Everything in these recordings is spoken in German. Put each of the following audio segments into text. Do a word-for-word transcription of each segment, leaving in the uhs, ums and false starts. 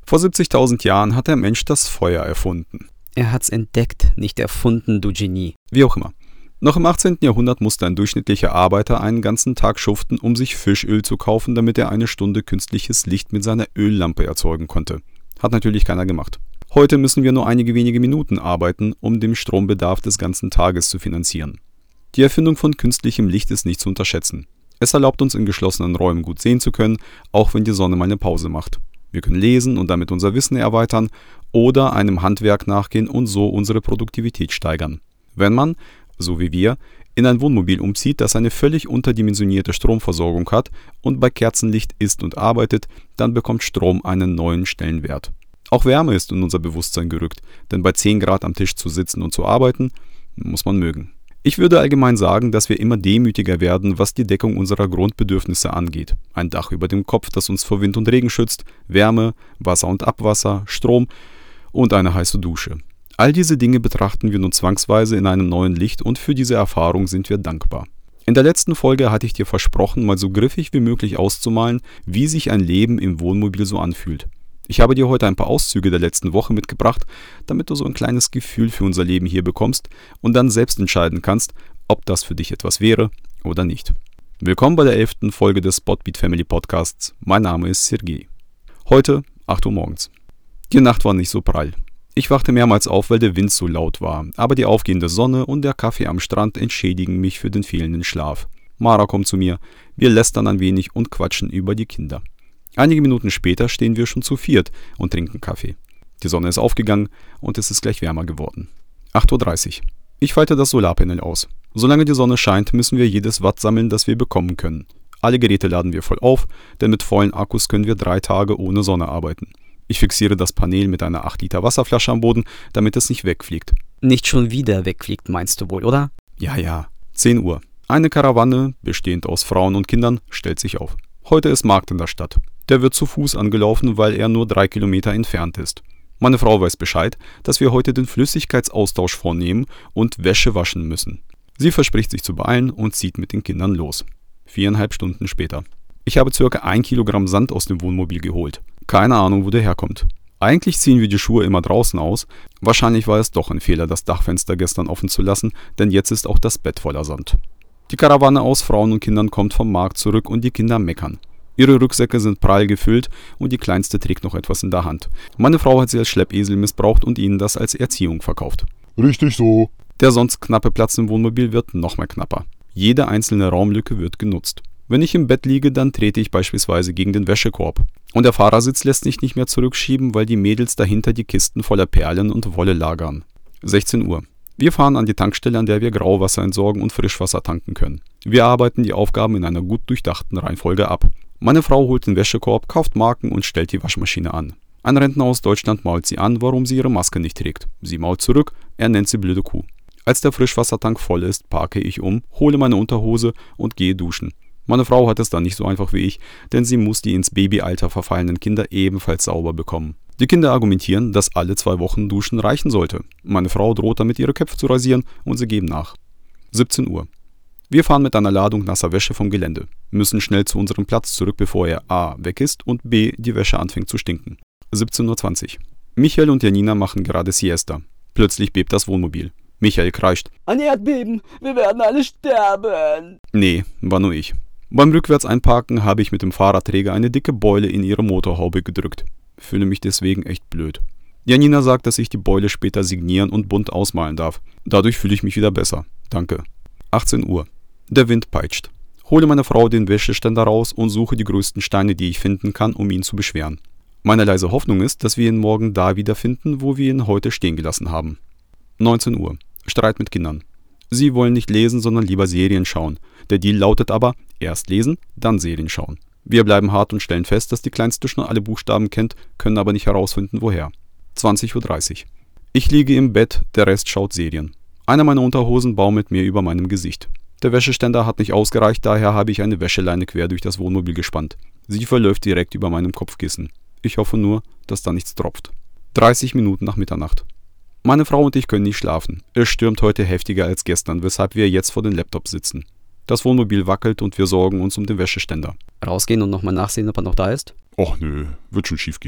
Vor siebzigtausend Jahren hat der Mensch das Feuer erfunden. Er hat's entdeckt, nicht erfunden, du Genie. Wie auch immer. Noch im achtzehnten. Jahrhundert musste ein durchschnittlicher Arbeiter einen ganzen Tag schuften, um sich Fischöl zu kaufen, damit er eine Stunde künstliches Licht mit seiner Öllampe erzeugen konnte. Hat natürlich keiner gemacht. Heute müssen wir nur einige wenige Minuten arbeiten, um den Strombedarf des ganzen Tages zu finanzieren. Die Erfindung von künstlichem Licht ist nicht zu unterschätzen. Es erlaubt uns in geschlossenen Räumen gut sehen zu können, auch wenn die Sonne mal eine Pause macht. Wir können lesen und damit unser Wissen erweitern oder einem Handwerk nachgehen und so unsere Produktivität steigern. Wenn man, so wie wir, in ein Wohnmobil umzieht, das eine völlig unterdimensionierte Stromversorgung hat und bei Kerzenlicht isst und arbeitet, dann bekommt Strom einen neuen Stellenwert. Auch Wärme ist in unser Bewusstsein gerückt, denn bei zehn Grad am Tisch zu sitzen und zu arbeiten, muss man mögen. Ich würde allgemein sagen, dass wir immer demütiger werden, was die Deckung unserer Grundbedürfnisse angeht. Ein Dach über dem Kopf, das uns vor Wind und Regen schützt, Wärme, Wasser und Abwasser, Strom und eine heiße Dusche. All diese Dinge betrachten wir nun zwangsweise in einem neuen Licht und für diese Erfahrung sind wir dankbar. In der letzten Folge hatte ich dir versprochen, mal so griffig wie möglich auszumalen, wie sich ein Leben im Wohnmobil so anfühlt. Ich habe dir heute ein paar Auszüge der letzten Woche mitgebracht, damit du so ein kleines Gefühl für unser Leben hier bekommst und dann selbst entscheiden kannst, ob das für dich etwas wäre oder nicht. Willkommen bei der elften Folge des Spotbeat Family Podcasts. Mein Name ist Sergej. Heute acht Uhr morgens. Die Nacht war nicht so prall. Ich wachte mehrmals auf, weil der Wind so laut war, aber die aufgehende Sonne und der Kaffee am Strand entschädigen mich für den fehlenden Schlaf. Mara kommt zu mir, wir lästern ein wenig und quatschen über die Kinder. Einige Minuten später stehen wir schon zu viert und trinken Kaffee. Die Sonne ist aufgegangen und es ist gleich wärmer geworden. acht Uhr dreißig. Ich falte das Solarpanel aus. Solange die Sonne scheint, müssen wir jedes Watt sammeln, das wir bekommen können. Alle Geräte laden wir voll auf, denn mit vollen Akkus können wir drei Tage ohne Sonne arbeiten. Ich fixiere das Panel mit einer acht Liter Wasserflasche am Boden, damit es nicht wegfliegt. Nicht schon wieder wegfliegt, meinst du wohl, oder? Ja, ja. zehn Uhr. Eine Karawane, bestehend aus Frauen und Kindern, stellt sich auf. Heute ist Markt in der Stadt. Der wird zu Fuß angelaufen, weil er nur drei Kilometer entfernt ist. Meine Frau weiß Bescheid, dass wir heute den Flüssigkeitsaustausch vornehmen und Wäsche waschen müssen. Sie verspricht sich zu beeilen und zieht mit den Kindern los. Viereinhalb Stunden später. Ich habe ca. ein Kilogramm Sand aus dem Wohnmobil geholt. Keine Ahnung, wo der herkommt. Eigentlich ziehen wir die Schuhe immer draußen aus. Wahrscheinlich war es doch ein Fehler, das Dachfenster gestern offen zu lassen, denn jetzt ist auch das Bett voller Sand. Die Karawane aus Frauen und Kindern kommt vom Markt zurück und die Kinder meckern. Ihre Rucksäcke sind prall gefüllt und die Kleinste trägt noch etwas in der Hand. Meine Frau hat sie als Schleppesel missbraucht und ihnen das als Erziehung verkauft. Richtig so. Der sonst knappe Platz im Wohnmobil wird noch mal knapper. Jede einzelne Raumlücke wird genutzt. Wenn ich im Bett liege, dann trete ich beispielsweise gegen den Wäschekorb. Und der Fahrersitz lässt sich nicht mehr zurückschieben, weil die Mädels dahinter die Kisten voller Perlen und Wolle lagern. sechzehn Uhr. Wir fahren an die Tankstelle, an der wir Grauwasser entsorgen und Frischwasser tanken können. Wir arbeiten die Aufgaben in einer gut durchdachten Reihenfolge ab. Meine Frau holt den Wäschekorb, kauft Marken und stellt die Waschmaschine an. Ein Rentner aus Deutschland mault sie an, warum sie ihre Maske nicht trägt. Sie mault zurück, er nennt sie blöde Kuh. Als der Frischwassertank voll ist, parke ich um, hole meine Unterhose und gehe duschen. Meine Frau hat es dann nicht so einfach wie ich, denn sie muss die ins Babyalter verfallenen Kinder ebenfalls sauber bekommen. Die Kinder argumentieren, dass alle zwei Wochen Duschen reichen sollte. Meine Frau droht damit, ihre Köpfe zu rasieren und sie geben nach. siebzehn Uhr. Wir fahren mit einer Ladung nasser Wäsche vom Gelände, müssen schnell zu unserem Platz zurück, bevor er a. weg ist und b. die Wäsche anfängt zu stinken. siebzehn Uhr zwanzig. Michael und Janina machen gerade Siesta. Plötzlich bebt das Wohnmobil. Michael kreischt: Ein Erdbeben, wir werden alle sterben. Nee, war nur ich. Beim Rückwärts-Einparken habe ich mit dem Fahrradträger eine dicke Beule in ihre Motorhaube gedrückt. Fühle mich deswegen echt blöd. Janina sagt, dass ich die Beule später signieren und bunt ausmalen darf. Dadurch fühle ich mich wieder besser. Danke. achtzehn Uhr. Der Wind peitscht. Hole meine Frau den Wäscheständer raus und suche die größten Steine, die ich finden kann, um ihn zu beschweren. Meine leise Hoffnung ist, dass wir ihn morgen da wiederfinden, wo wir ihn heute stehen gelassen haben. neunzehn Uhr. Streit mit Kindern. Sie wollen nicht lesen, sondern lieber Serien schauen. Der Deal lautet aber, erst lesen, dann Serien schauen. Wir bleiben hart und stellen fest, dass die Kleinste schon alle Buchstaben kennt, können aber nicht herausfinden, woher. zwanzig Uhr dreißig. Ich liege im Bett, der Rest schaut Serien. Einer meiner Unterhosen baumelt mir über meinem Gesicht. Der Wäscheständer hat nicht ausgereicht, daher habe ich eine Wäscheleine quer durch das Wohnmobil gespannt. Sie verläuft direkt über meinem Kopfkissen. Ich hoffe nur, dass da nichts tropft. dreißig Minuten nach Mitternacht. Meine Frau und ich können nicht schlafen. Es stürmt heute heftiger als gestern, weshalb wir jetzt vor den Laptops sitzen. Das Wohnmobil wackelt und wir sorgen uns um den Wäscheständer. Rausgehen und nochmal nachsehen, ob er noch da ist? Och nö, wird schon schief gehen.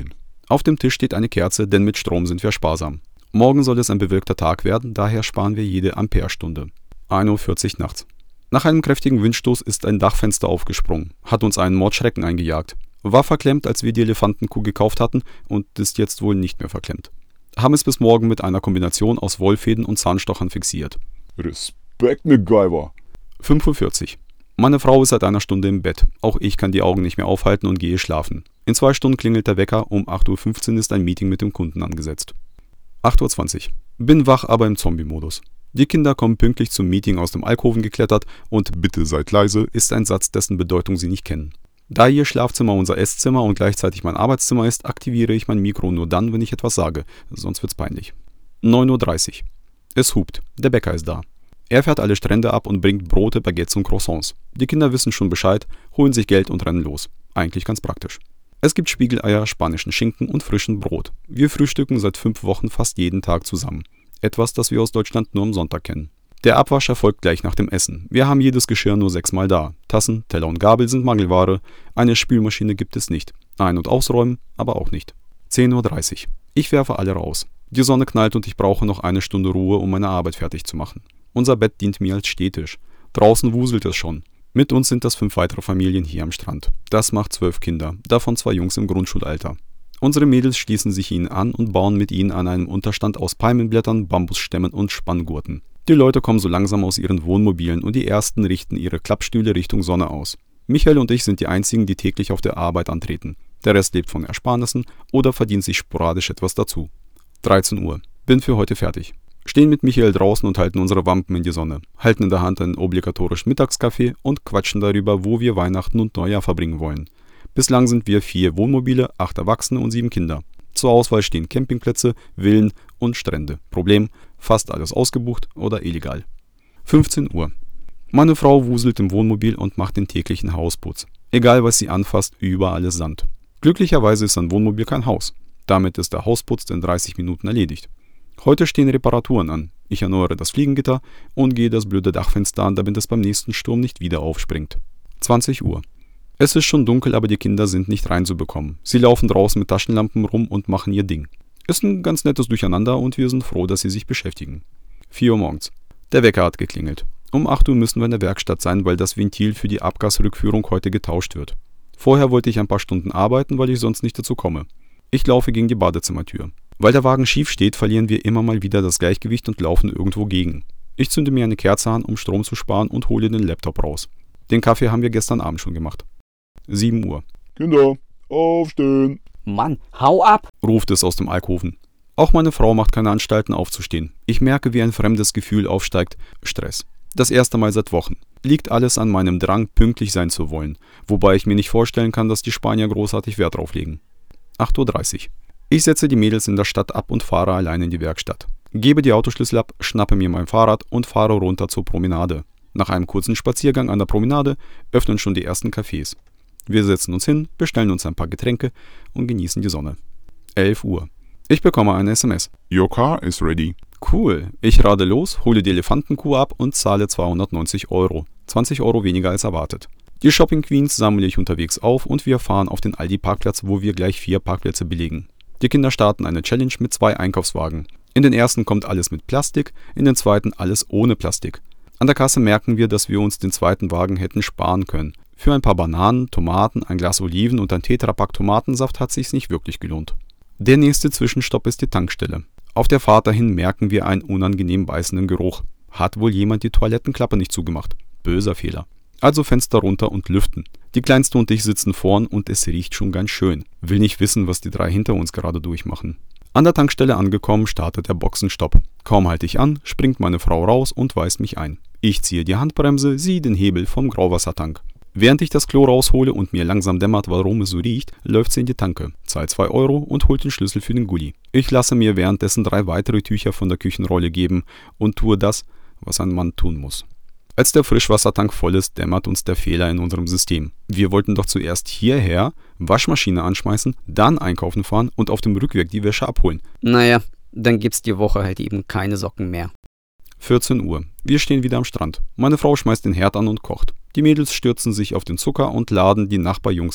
Auf dem Tisch steht eine Kerze, denn mit Strom sind wir sparsam. Morgen soll es ein bewölkter Tag werden, daher sparen wir jede Amperestunde. ein Uhr vierzig nachts. Nach einem kräftigen Windstoß ist ein Dachfenster aufgesprungen, hat uns einen Mordschrecken eingejagt. War verklemmt, als wir die Elefantenkuh gekauft hatten und ist jetzt wohl nicht mehr verklemmt. Haben es bis morgen mit einer Kombination aus Wollfäden und Zahnstochern fixiert. Respekt, MacGyver. fünf Uhr vierzig. Meine Frau ist seit einer Stunde im Bett. Auch ich kann die Augen nicht mehr aufhalten und gehe schlafen. In zwei Stunden klingelt der Wecker, um acht Uhr fünfzehn ist ein Meeting mit dem Kunden angesetzt. acht Uhr zwanzig. Bin wach, aber im Zombie-Modus. Die Kinder kommen pünktlich zum Meeting aus dem Alkoven geklettert und »Bitte seid leise« ist ein Satz, dessen Bedeutung sie nicht kennen. Da ihr Schlafzimmer unser Esszimmer und gleichzeitig mein Arbeitszimmer ist, aktiviere ich mein Mikro nur dann, wenn ich etwas sage, sonst wird's peinlich. neun Uhr dreißig. Es hupt. Der Bäcker ist da. Er fährt alle Strände ab und bringt Brote, Baguettes und Croissants. Die Kinder wissen schon Bescheid, holen sich Geld und rennen los. Eigentlich ganz praktisch. Es gibt Spiegeleier, spanischen Schinken und frischen Brot. Wir frühstücken seit fünf Wochen fast jeden Tag zusammen. Etwas, das wir aus Deutschland nur am Sonntag kennen. Der Abwasch erfolgt gleich nach dem Essen. Wir haben jedes Geschirr nur sechsmal da. Tassen, Teller und Gabel sind Mangelware. Eine Spülmaschine gibt es nicht. Ein- und ausräumen, aber auch nicht. zehn Uhr dreißig. Ich werfe alle raus. Die Sonne knallt und ich brauche noch eine Stunde Ruhe, um meine Arbeit fertig zu machen. Unser Bett dient mir als Stehtisch. Draußen wuselt es schon. Mit uns sind das fünf weitere Familien hier am Strand. Das macht zwölf Kinder, davon zwei Jungs im Grundschulalter. Unsere Mädels schließen sich ihnen an und bauen mit ihnen an einem Unterstand aus Palmenblättern, Bambusstämmen und Spanngurten. Die Leute kommen so langsam aus ihren Wohnmobilen und die ersten richten ihre Klappstühle Richtung Sonne aus. Michael und ich sind die einzigen, die täglich auf der Arbeit antreten. Der Rest lebt von Ersparnissen oder verdient sich sporadisch etwas dazu. dreizehn Uhr. Bin für heute fertig. Stehen mit Michael draußen und halten unsere Wampen in die Sonne, halten in der Hand einen obligatorischen Mittagskaffee und quatschen darüber, wo wir Weihnachten und Neujahr verbringen wollen. Bislang sind wir vier Wohnmobile, acht Erwachsene und sieben Kinder. Zur Auswahl stehen Campingplätze, Villen und Strände. Problem: fast alles ausgebucht oder illegal. fünfzehn Uhr. Meine Frau wuselt im Wohnmobil und macht den täglichen Hausputz. Egal was sie anfasst, überall ist Sand. Glücklicherweise ist ein Wohnmobil kein Haus. Damit ist der Hausputz in dreißig Minuten erledigt. Heute stehen Reparaturen an. Ich erneuere das Fliegengitter und gehe das blöde Dachfenster an, damit es beim nächsten Sturm nicht wieder aufspringt. zwanzig Uhr. Es ist schon dunkel, aber die Kinder sind nicht reinzubekommen. Sie laufen draußen mit Taschenlampen rum und machen ihr Ding. Ist ein ganz nettes Durcheinander und wir sind froh, dass sie sich beschäftigen. vier Uhr morgens. Der Wecker hat geklingelt. Um acht Uhr müssen wir in der Werkstatt sein, weil das Ventil für die Abgasrückführung heute getauscht wird. Vorher wollte ich ein paar Stunden arbeiten, weil ich sonst nicht dazu komme. Ich laufe gegen die Badezimmertür. Weil der Wagen schief steht, verlieren wir immer mal wieder das Gleichgewicht und laufen irgendwo gegen. Ich zünde mir eine Kerze an, um Strom zu sparen und hole den Laptop raus. Den Kaffee haben wir gestern Abend schon gemacht. sieben Uhr. Kinder, aufstehen. Mann, hau ab! Ruft es aus dem Alkoven. Auch meine Frau macht keine Anstalten aufzustehen. Ich merke, wie ein fremdes Gefühl aufsteigt. Stress. Das erste Mal seit Wochen. Liegt alles an meinem Drang, pünktlich sein zu wollen. Wobei ich mir nicht vorstellen kann, dass die Spanier großartig Wert drauf legen. acht Uhr dreißig. Ich setze die Mädels in der Stadt ab und fahre allein in die Werkstatt. Gebe die Autoschlüssel ab, schnappe mir mein Fahrrad und fahre runter zur Promenade. Nach einem kurzen Spaziergang an der Promenade öffnen schon die ersten Cafés. Wir setzen uns hin, bestellen uns ein paar Getränke und genießen die Sonne. elf Uhr. Ich bekomme eine S M S. Your car is ready. Cool. Ich rade los, hole die Elefantenkuh ab und zahle zweihundertneunzig Euro. zwanzig Euro weniger als erwartet. Die Shopping Queens sammle ich unterwegs auf und wir fahren auf den Aldi-Parkplatz, wo wir gleich vier Parkplätze belegen. Die Kinder starten eine Challenge mit zwei Einkaufswagen. In den ersten kommt alles mit Plastik, in den zweiten alles ohne Plastik. An der Kasse merken wir, dass wir uns den zweiten Wagen hätten sparen können. Für ein paar Bananen, Tomaten, ein Glas Oliven und ein Tetrapack Tomatensaft hat sich's nicht wirklich gelohnt. Der nächste Zwischenstopp ist die Tankstelle. Auf der Fahrt dahin merken wir einen unangenehm beißenden Geruch. Hat wohl jemand die Toilettenklappe nicht zugemacht? Böser Fehler. Also Fenster runter und lüften. Die Kleinste und ich sitzen vorn und es riecht schon ganz schön. Will nicht wissen, was die drei hinter uns gerade durchmachen. An der Tankstelle angekommen, startet der Boxenstopp. Kaum halte ich an, springt meine Frau raus und weist mich ein. Ich ziehe die Handbremse, sie den Hebel vom Grauwassertank. Während ich das Klo raushole und mir langsam dämmert, warum es so riecht, läuft sie in die Tanke, zahlt zwei Euro und holt den Schlüssel für den Gully. Ich lasse mir währenddessen drei weitere Tücher von der Küchenrolle geben und tue das, was ein Mann tun muss. Als der Frischwassertank voll ist, dämmert uns der Fehler in unserem System. Wir wollten doch zuerst hierher, Waschmaschine anschmeißen, dann einkaufen fahren und auf dem Rückweg die Wäsche abholen. Naja, dann gibt's die Woche halt eben keine Socken mehr. vierzehn Uhr. Wir stehen wieder am Strand. Meine Frau schmeißt den Herd an und kocht. Die Mädels stürzen sich auf den Zucker und laden die Nachbarjungs ein.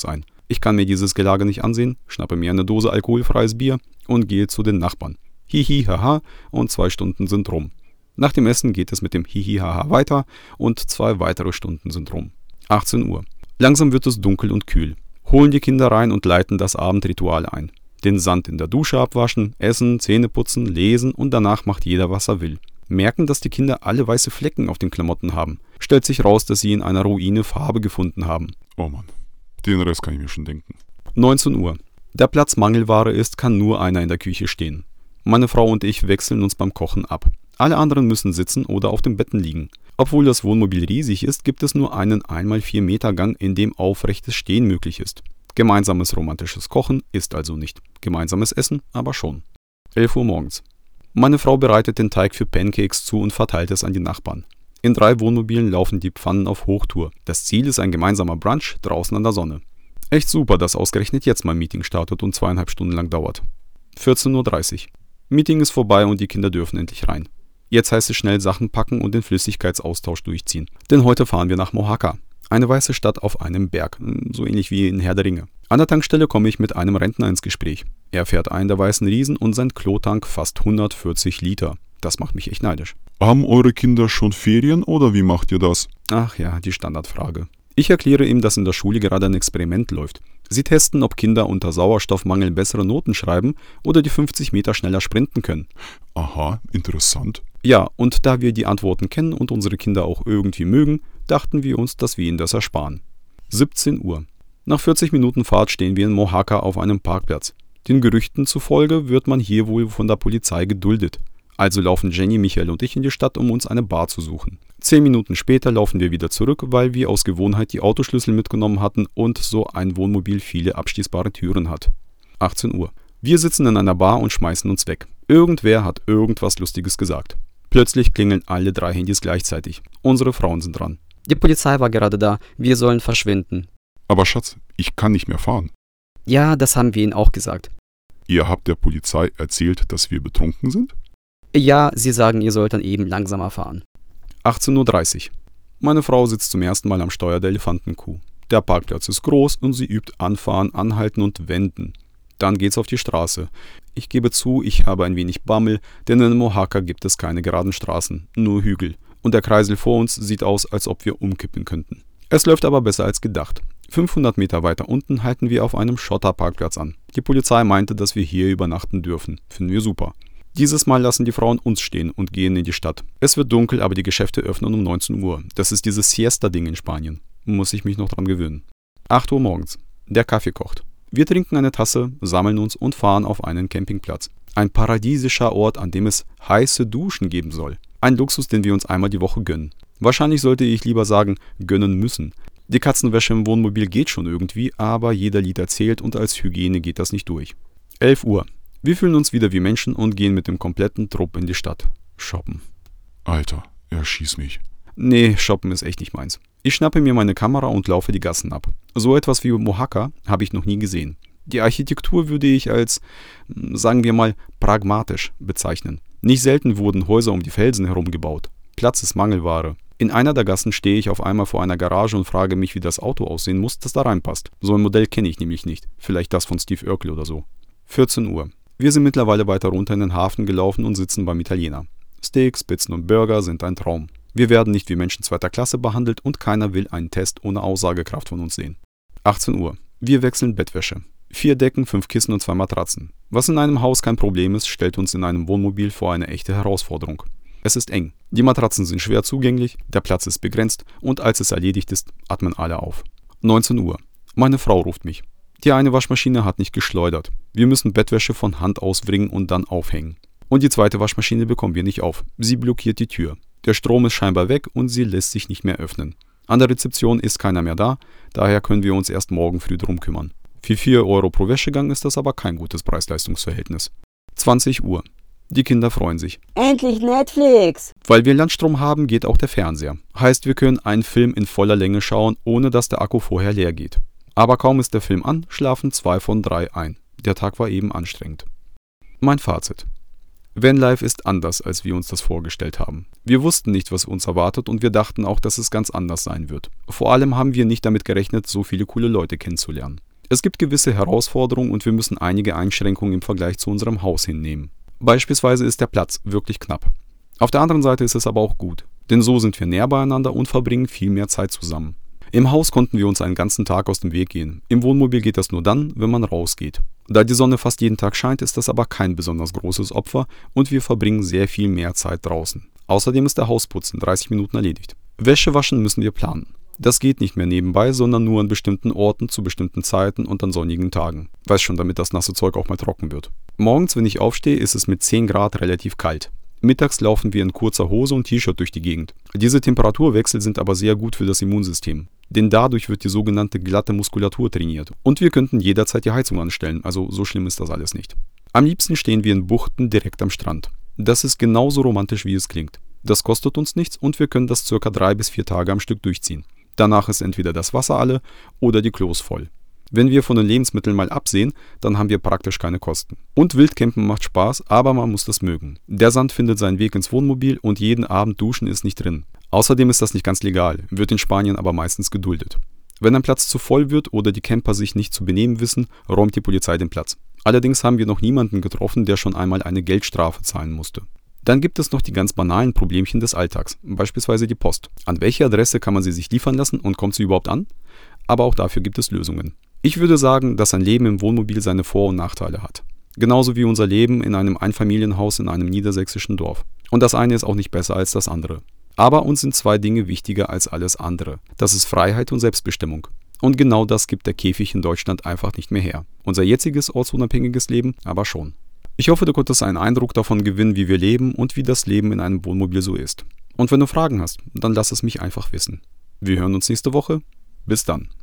Ich kann mir dieses Gelage nicht ansehen, schnappe mir eine Dose alkoholfreies Bier und gehe zu den Nachbarn. Hihi, haha, und zwei Stunden sind rum. Nach dem Essen geht es mit dem Hihi, haha weiter und zwei weitere Stunden sind rum. achtzehn Uhr. Langsam wird es dunkel und kühl. Holen die Kinder rein und leiten das Abendritual ein. Den Sand in der Dusche abwaschen, essen, Zähne putzen, lesen und danach macht jeder, was er will. Merken, dass die Kinder alle weiße Flecken auf den Klamotten haben. Stellt sich raus, dass sie in einer Ruine Farbe gefunden haben. Oh Mann, den Rest kann ich mir schon denken. neunzehn Uhr. Der Platz Mangelware ist, kann nur einer in der Küche stehen. Meine Frau und ich wechseln uns beim Kochen ab. Alle anderen müssen sitzen oder auf den Betten liegen. Obwohl das Wohnmobil riesig ist, gibt es nur einen eins mal vier Meter Gang, in dem aufrechtes Stehen möglich ist. Gemeinsames romantisches Kochen ist also nicht. Gemeinsames Essen aber schon. elf Uhr morgens. Meine Frau bereitet den Teig für Pancakes zu und verteilt es an die Nachbarn. In drei Wohnmobilen laufen die Pfannen auf Hochtour. Das Ziel ist ein gemeinsamer Brunch draußen an der Sonne. Echt super, dass ausgerechnet jetzt mein Meeting startet und zweieinhalb Stunden lang dauert. vierzehn Uhr dreißig. Meeting ist vorbei und die Kinder dürfen endlich rein. Jetzt heißt es schnell Sachen packen und den Flüssigkeitsaustausch durchziehen. Denn heute fahren wir nach Mohaka. Eine weiße Stadt auf einem Berg, so ähnlich wie in Herr der Ringe. An der Tankstelle komme ich mit einem Rentner ins Gespräch. Er fährt einen der weißen Riesen und sein Klotank fast hundertvierzig Liter. Das macht mich echt neidisch. Haben eure Kinder schon Ferien oder wie macht ihr das? Ach ja, die Standardfrage. Ich erkläre ihm, dass in der Schule gerade ein Experiment läuft. Sie testen, ob Kinder unter Sauerstoffmangel bessere Noten schreiben oder die fünfzig Meter schneller sprinten können. Aha, interessant. Ja, und da wir die Antworten kennen und unsere Kinder auch irgendwie mögen, dachten wir uns, dass wir ihnen das ersparen. siebzehn Uhr. Nach vierzig Minuten Fahrt stehen wir in Mohaka auf einem Parkplatz. Den Gerüchten zufolge wird man hier wohl von der Polizei geduldet. Also laufen Jenny, Michael und ich in die Stadt, um uns eine Bar zu suchen. Zehn Minuten später laufen wir wieder zurück, weil wir aus Gewohnheit die Autoschlüssel mitgenommen hatten und so ein Wohnmobil viele abschließbare Türen hat. achtzehn Uhr. Wir sitzen in einer Bar und schmeißen uns weg. Irgendwer hat irgendwas Lustiges gesagt. Plötzlich klingeln alle drei Handys gleichzeitig. Unsere Frauen sind dran. Die Polizei war gerade da. Wir sollen verschwinden. Aber Schatz, ich kann nicht mehr fahren. Ja, das haben wir ihnen auch gesagt. Ihr habt der Polizei erzählt, dass wir betrunken sind? Ja, sie sagen, ihr sollt dann eben langsamer fahren. achtzehn Uhr dreißig. Meine Frau sitzt zum ersten Mal am Steuer der Elefantenkuh. Der Parkplatz ist groß und sie übt Anfahren, Anhalten und Wenden. Dann geht's auf die Straße. Ich gebe zu, ich habe ein wenig Bammel, denn in Mohaka gibt es keine geraden Straßen, nur Hügel. Und der Kreisel vor uns sieht aus, als ob wir umkippen könnten. Es läuft aber besser als gedacht. fünfhundert Meter weiter unten halten wir auf einem Schotterparkplatz an. Die Polizei meinte, dass wir hier übernachten dürfen. Finden wir super. Dieses Mal lassen die Frauen uns stehen und gehen in die Stadt. Es wird dunkel, aber die Geschäfte öffnen um neunzehn Uhr. Das ist dieses Siesta-Ding in Spanien. Muss ich mich noch dran gewöhnen. acht Uhr morgens. Der Kaffee kocht. Wir trinken eine Tasse, sammeln uns und fahren auf einen Campingplatz. Ein paradiesischer Ort, an dem es heiße Duschen geben soll. Ein Luxus, den wir uns einmal die Woche gönnen. Wahrscheinlich sollte ich lieber sagen, gönnen müssen. Die Katzenwäsche im Wohnmobil geht schon irgendwie, aber jeder Liter zählt und als Hygiene geht das nicht durch. elf Uhr. Wir fühlen uns wieder wie Menschen und gehen mit dem kompletten Trupp in die Stadt. Shoppen. Alter, erschieß mich. Nee, shoppen ist echt nicht meins. Ich schnappe mir meine Kamera und laufe die Gassen ab. So etwas wie Mohaka habe ich noch nie gesehen. Die Architektur würde ich als, sagen wir mal, pragmatisch bezeichnen. Nicht selten wurden Häuser um die Felsen herum gebaut. Platz ist Mangelware. In einer der Gassen stehe ich auf einmal vor einer Garage und frage mich, wie das Auto aussehen muss, das da reinpasst. So ein Modell kenne ich nämlich nicht. Vielleicht das von Steve Urkel oder so. vierzehn Uhr. Wir sind mittlerweile weiter runter in den Hafen gelaufen und sitzen beim Italiener. Steaks, Pizzen und Burger sind ein Traum. Wir werden nicht wie Menschen zweiter Klasse behandelt und keiner will einen Test ohne Aussagekraft von uns sehen. achtzehn Uhr. Wir wechseln Bettwäsche. Vier Decken, fünf Kissen und zwei Matratzen. Was in einem Haus kein Problem ist, stellt uns in einem Wohnmobil vor eine echte Herausforderung. Es ist eng. Die Matratzen sind schwer zugänglich, der Platz ist begrenzt und als es erledigt ist, atmen alle auf. neunzehn Uhr. Meine Frau ruft mich. Die eine Waschmaschine hat nicht geschleudert. Wir müssen Bettwäsche von Hand ausbringen und dann aufhängen. Und die zweite Waschmaschine bekommen wir nicht auf. Sie blockiert die Tür. Der Strom ist scheinbar weg und sie lässt sich nicht mehr öffnen. An der Rezeption ist keiner mehr da, daher können wir uns erst morgen früh drum kümmern. Für vier Euro pro Wäschegang ist das aber kein gutes Preis-Leistungs-Verhältnis. zwanzig Uhr. Die Kinder freuen sich. Endlich Netflix! Weil wir Landstrom haben, geht auch der Fernseher. Heißt, wir können einen Film in voller Länge schauen, ohne dass der Akku vorher leer geht. Aber kaum ist der Film an, schlafen zwei von drei ein. Der Tag war eben anstrengend. Mein Fazit. Vanlife ist anders, als wir uns das vorgestellt haben. Wir wussten nicht, was uns erwartet und wir dachten auch, dass es ganz anders sein wird. Vor allem haben wir nicht damit gerechnet, so viele coole Leute kennenzulernen. Es gibt gewisse Herausforderungen und wir müssen einige Einschränkungen im Vergleich zu unserem Haus hinnehmen. Beispielsweise ist der Platz wirklich knapp. Auf der anderen Seite ist es aber auch gut, denn so sind wir näher beieinander und verbringen viel mehr Zeit zusammen. Im Haus konnten wir uns einen ganzen Tag aus dem Weg gehen. Im Wohnmobil geht das nur dann, wenn man rausgeht. Da die Sonne fast jeden Tag scheint, ist das aber kein besonders großes Opfer und wir verbringen sehr viel mehr Zeit draußen. Außerdem ist der Hausputz in dreißig Minuten erledigt. Wäsche waschen müssen wir planen. Das geht nicht mehr nebenbei, sondern nur an bestimmten Orten, zu bestimmten Zeiten und an sonnigen Tagen. Weiß schon, damit das nasse Zeug auch mal trocken wird. Morgens, wenn ich aufstehe, ist es mit zehn Grad relativ kalt. Mittags laufen wir in kurzer Hose und T-Shirt durch die Gegend. Diese Temperaturwechsel sind aber sehr gut für das Immunsystem, denn dadurch wird die sogenannte glatte Muskulatur trainiert. Und wir könnten jederzeit die Heizung anstellen, also so schlimm ist das alles nicht. Am liebsten stehen wir in Buchten direkt am Strand. Das ist genauso romantisch, wie es klingt. Das kostet uns nichts und wir können das circa drei bis vier Tage am Stück durchziehen. Danach ist entweder das Wasser alle oder die Klos voll. Wenn wir von den Lebensmitteln mal absehen, dann haben wir praktisch keine Kosten. Und Wildcampen macht Spaß, aber man muss das mögen. Der Sand findet seinen Weg ins Wohnmobil und jeden Abend duschen ist nicht drin. Außerdem ist das nicht ganz legal, wird in Spanien aber meistens geduldet. Wenn ein Platz zu voll wird oder die Camper sich nicht zu benehmen wissen, räumt die Polizei den Platz. Allerdings haben wir noch niemanden getroffen, der schon einmal eine Geldstrafe zahlen musste. Dann gibt es noch die ganz banalen Problemchen des Alltags, beispielsweise die Post. An welche Adresse kann man sie sich liefern lassen und kommt sie überhaupt an? Aber auch dafür gibt es Lösungen. Ich würde sagen, dass ein Leben im Wohnmobil seine Vor- und Nachteile hat. Genauso wie unser Leben in einem Einfamilienhaus in einem niedersächsischen Dorf. Und das eine ist auch nicht besser als das andere. Aber uns sind zwei Dinge wichtiger als alles andere. Das ist Freiheit und Selbstbestimmung. Und genau das gibt der Käfig in Deutschland einfach nicht mehr her. Unser jetziges ortsunabhängiges Leben aber schon. Ich hoffe, du konntest einen Eindruck davon gewinnen, wie wir leben und wie das Leben in einem Wohnmobil so ist. Und wenn du Fragen hast, dann lass es mich einfach wissen. Wir hören uns nächste Woche. Bis dann.